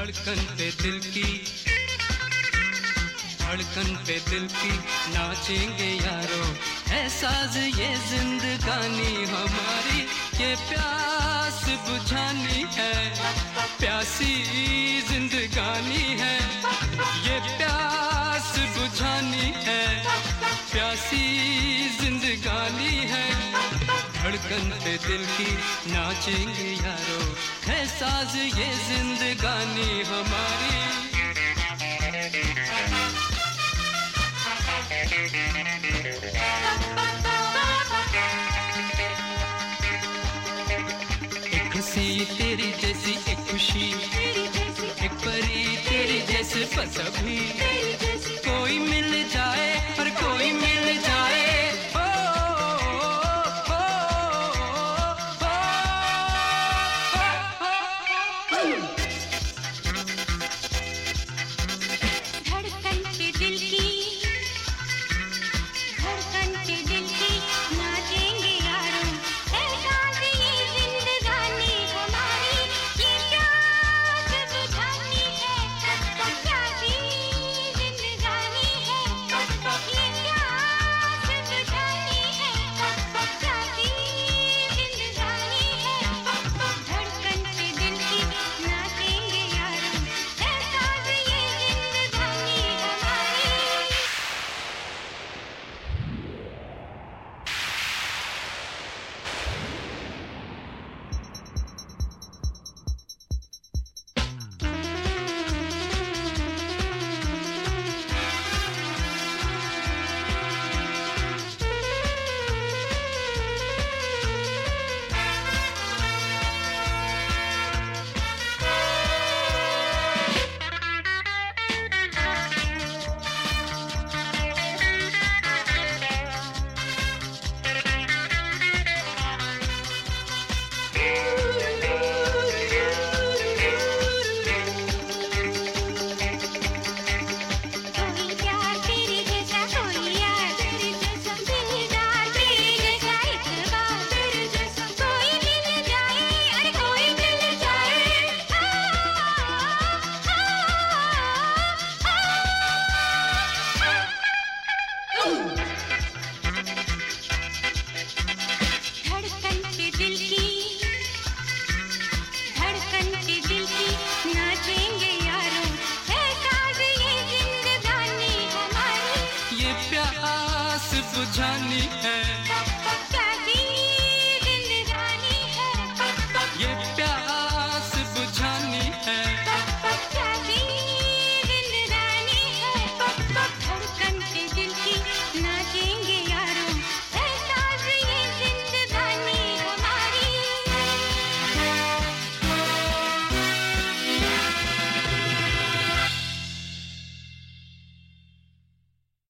धड़कन पे दिल की, धड़कन पे दिल की नाचेंगे यारो, है साज ये जिंदगानी हमारी, ये प्यास बुझानी है, प्यासी जिंदगानी है, ये प्यास बुझानी है, प्यासी जिंदगानी है। धड़कन पे दिल की नाचेंगे यारो, है साज ये जिंदगानी हमारी। एक हंसी तेरी जैसी, एक खुशी एक परी तेरी जैसे, बस अभी कोई मिल जाए और कोई मिल जाए। बुझानी है।